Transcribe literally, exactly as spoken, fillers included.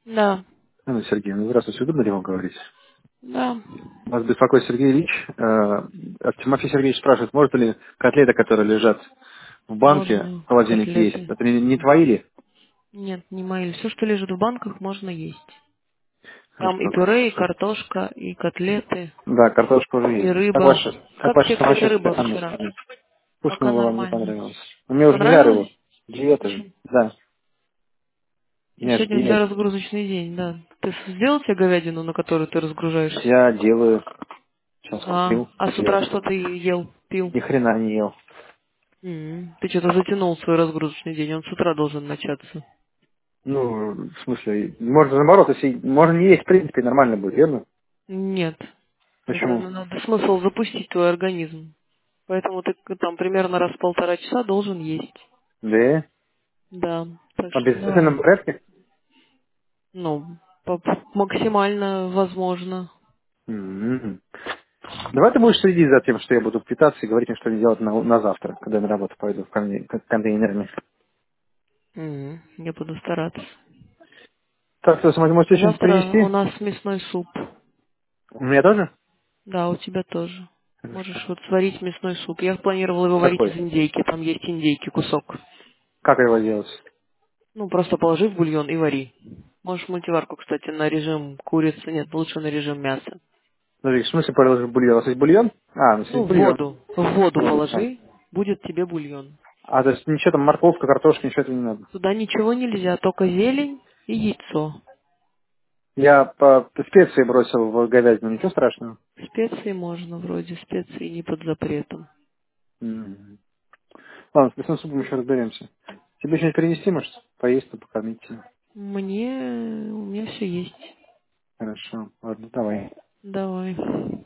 Да. Анна Сергеевна, здравствуйте, удобно ли вам говорить? Да. Вас беспокоит Сергей Ильич. Э, а Тимофей Сергеевич спрашивает, может ли котлеты, которые лежат в банке, Можно в холодильнике есть? котлеты. Это не, не твои ли? Нет, не мои. Все, что лежит в банках, можно есть. Там и Хорошо. пюре, и картошка, и котлеты, Да, картошка уже и есть. Как рыба. ваше, как Как ваше тебе, кстати, самочувствие, рыба Анна вчера? Сергеевна? Пока Вкусно было, вам не нормально. понравилось. У меня уже нельзя Понравилось? рыбу. Диета же. Почему? Да. И Нет, сегодня у тебя диета. разгрузочный день, да. Ты сделал себе говядину, на которую ты разгружаешься? Я делаю. Сейчас А, куплю. а с Съел. утра что ты ел, пил? Ни хрена не ел. М, Ты что-то затянул свой разгрузочный день, он с утра должен начаться. Ну, в смысле, можно наоборот, если можно не есть, в принципе, нормально будет, верно? Нет. Это Почему? ну, надо смысл запустить твой организм. Поэтому ты к- там примерно раз в полтора часа должен есть. Да. Да. Так В что давай. обязательном порядке? Ну, по- максимально возможно. М. Давай ты будешь следить за тем, что я буду питаться и говорить мне, что мне делать на, на завтра, когда я на работу пойду в конвей- к- контейнерами. М, Я буду стараться. Так, что, можете что-нибудь Завтра у принести? нас мясной суп. У меня тоже? Да, у тебя тоже. Хорошо. Можешь вот сварить мясной суп. Я планировала его варить из Какой? индейки. Там есть индейки, кусок. Как его делать? Ну, просто положи в бульон и вари. Можешь мультиварку, кстати, на режим курицы. Нет, лучше на режим мяса. Подожди, в смысле положить бульон? У вас есть бульон? А, у нас Ну, есть в бульон. воду. В воду Воду сам. положи, будет тебе бульон. А, то есть ничего там, морковка, картошка, ничего этого не надо. Туда ничего нельзя, только зелень и яйцо. Я по по специи бросил в говядину, ничего страшного. Специи можно, вроде специи не под запретом. М. Ладно, с мясным супом еще разберемся. Тебе что-нибудь принести, может? Поесть, то покормить тебя. Мне... у меня все есть. Хорошо. Ладно, давай. Давай.